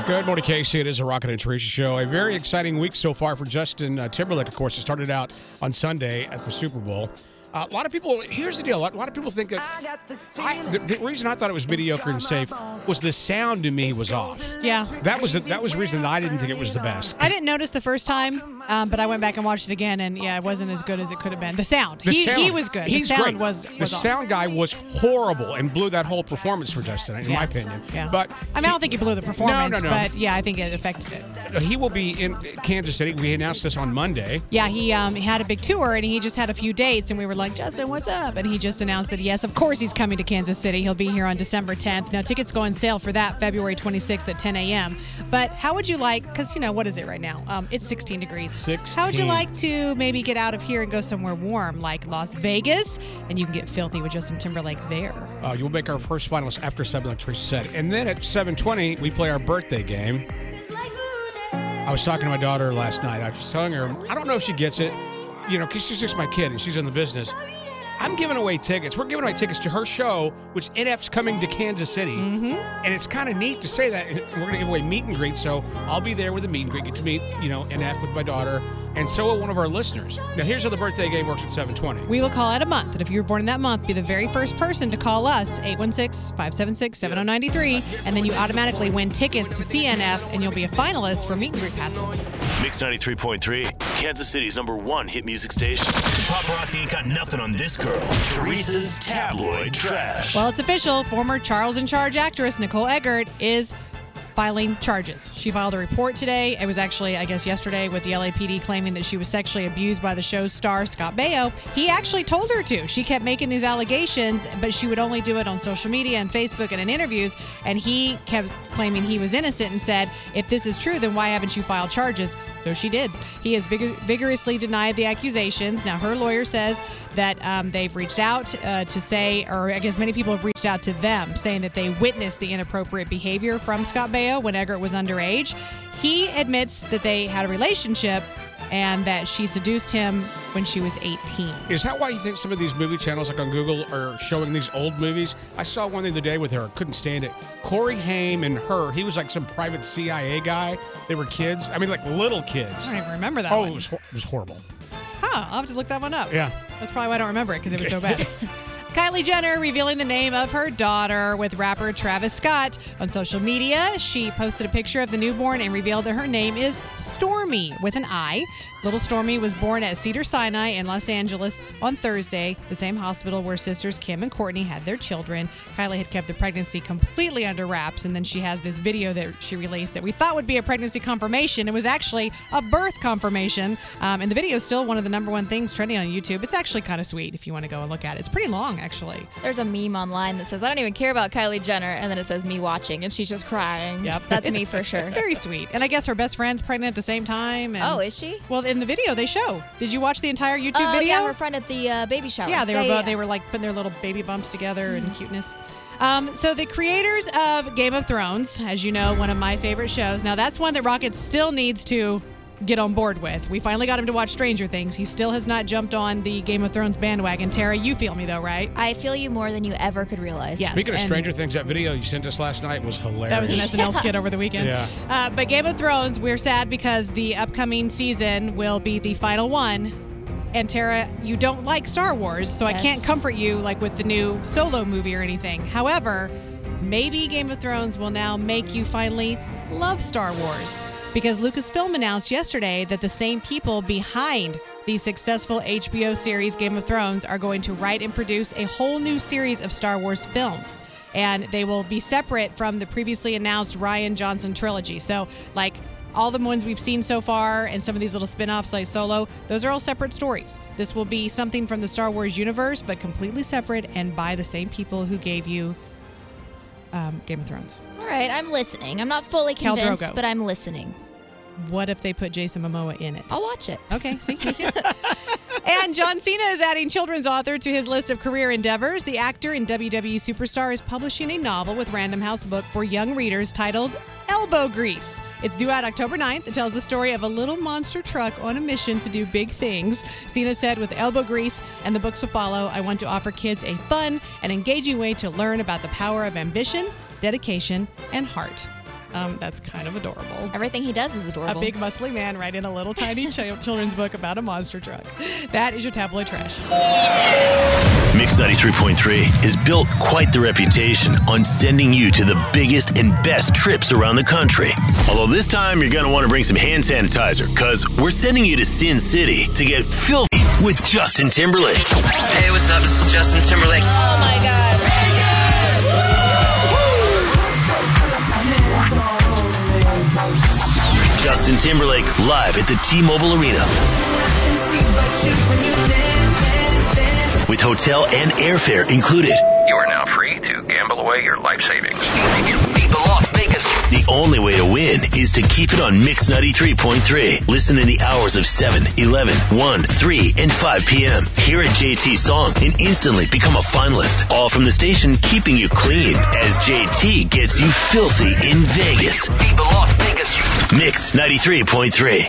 Good morning, Casey. It is a Rocket and Teresa show. A very exciting week so far for Justin Timberlake, of course. It started out on Sunday at the Super Bowl. A lot of people, here's the deal. A lot of people think that the reason I thought it was mediocre and safe was the sound to me was off. Yeah. That was the reason that I didn't think it was the best. I didn't notice the first time, but I went back and watched it again, and yeah, it wasn't as good as it could have been. The sound. He was good. He's the sound great. was the off. sound guy was horrible and blew that whole performance for Justin, in my opinion. Yeah. But I don't think he blew the performance, No. but yeah, I think it affected it. He will be in Kansas City. We announced this on Monday. Yeah, he had a big tour, and he just had a few dates, and we were like, Justin, what's up? And he just announced that, yes, of course he's coming to Kansas City. He'll be here on December 10th. Now, tickets go on sale for that February 26th at 10 a.m. But how would you like, because, what is it right now? It's 16 degrees. 16. How would you like to maybe get out of here and go somewhere warm, like Las Vegas? And you can get filthy with Justin Timberlake there. You'll make our first finalist after 7, like Teresa said. And then at 7:20, we play our birthday game. I was talking to my daughter last night. I was telling her, I don't know if she gets it, because she's just my kid and she's in the business. I'm giving away tickets. We're giving away tickets to her show, which NF's coming to Kansas City. Mm-hmm. And it's kind of neat to say that. And we're going to give away meet and greet. So I'll be there with a meet and greet, get to meet, NF with my daughter. And so will one of our listeners. Now, here's how the birthday game works at 7:20. We will call out a month. And if you were born in that month, be the very first person to call us, 816-576-7093. And then you automatically win tickets to CNF, and you'll be a finalist for meet and greet passes. Mix 93.3, Kansas City's #1 hit music station. Paparazzi ain't got nothing on this girl. Teresa's tabloid trash. Well, it's official. Former Charles in Charge actress Nicole Eggert is filing charges. She filed a report today. It was actually, I guess, yesterday with the LAPD claiming that she was sexually abused by the show's star, Scott Baio. He actually told her to. She kept making these allegations, but she would only do it on social media and Facebook and in interviews, and he kept claiming he was innocent and said, if this is true, then why haven't you filed charges? So she did. He has vigorously denied the accusations. Now, her lawyer says that they've reached out to say, or I guess many people have reached out to them, saying that they witnessed the inappropriate behavior from Scott Baio when Eggert was underage. He admits that they had a relationship and that she seduced him when she was 18. Is that why you think some of these movie channels, like on Google, are showing these old movies? I saw one the other day with her. Couldn't stand it. Corey Haim and her. He was like some private CIA guy. They were kids. I mean, like little kids. I don't even remember that one. one. It was horrible. Huh, I'll have to look that one up. Yeah. That's probably why I don't remember it, because it was so bad. Kylie Jenner revealing the name of her daughter with rapper Travis Scott on social media. She posted a picture of the newborn and revealed that her name is Stormy with an I. Little Stormy was born at Cedars-Sinai in Los Angeles on Thursday, the same hospital where sisters Kim and Courtney had their children. Kylie had kept the pregnancy completely under wraps, and then she has this video that she released that we thought would be a pregnancy confirmation. It was actually a birth confirmation, and the video is still one of the #1 things trending on YouTube. It's actually kind of sweet if you want to go and look at it. It's pretty long, actually. There's a meme online that says, I don't even care about Kylie Jenner, and then it says me watching, and she's just crying. Yep. That's me for sure. It's very sweet. And I guess her best friend's pregnant at the same time. And, oh, is she? Well, in the video they show. Did you watch the entire YouTube video? Yeah, her friend at the baby shower. Yeah, they were like putting their little baby bumps together and cuteness. So the creators of Game of Thrones, as you know, one of my favorite shows. Now that's one that Rocket still needs to get on board with. We finally got him to watch Stranger Things. He still has not jumped on the Game of Thrones bandwagon. Tara, you feel me though, right? I feel you more than you ever could realize. Yes. Speaking of Stranger Things, that video you sent us last night was hilarious. That was an SNL skit over the weekend. Yeah. But Game of Thrones, we're sad because the upcoming season will be the final one. And Tara, you don't like Star Wars, so I can't comfort you like with the new Solo movie or anything. However, maybe Game of Thrones will now make you finally love Star Wars. Because Lucasfilm announced yesterday that the same people behind the successful HBO series Game of Thrones are going to write and produce a whole new series of Star Wars films. And they will be separate from the previously announced Rian Johnson trilogy. So, like, all the ones we've seen so far and some of these little spin-offs like Solo, those are all separate stories. This will be something from the Star Wars universe, but completely separate and by the same people who gave you Game of Thrones. All right, I'm listening. I'm not fully convinced, but I'm listening. What if they put Jason Momoa in it? I'll watch it. Okay, see, me too. And John Cena is adding children's author to his list of career endeavors. The actor and WWE superstar is publishing a novel with Random House book for young readers titled Elbow Grease. It's due out October 9th. It tells the story of a little monster truck on a mission to do big things. Cena said, with Elbow Grease and the books to follow, I want to offer kids a fun and engaging way to learn about the power of ambition, dedication, and heart. That's kind of adorable. Everything he does is adorable. A big muscly man writing a little tiny children's book about a monster truck. That is your tabloid trash. Mix 93.3 has built quite the reputation on sending you to the biggest and best trips around the country. Although this time you're going to want to bring some hand sanitizer, because we're sending you to Sin City to get filthy with Justin Timberlake. Hey, what's up? This is Justin Timberlake. Oh my God. Justin Timberlake live at the T-Mobile Arena. With hotel and airfare included. You are now free to gamble away your life savings. Beat the Las Vegas. The only way to win is to keep it on Mix 93.3. Listen in the hours of 7, 11, 1, 3, and 5 p.m. Hear a JT song and instantly become a finalist. All from the station keeping you clean as JT gets you filthy in Vegas. Beat the Las Vegas. Mix 93.3.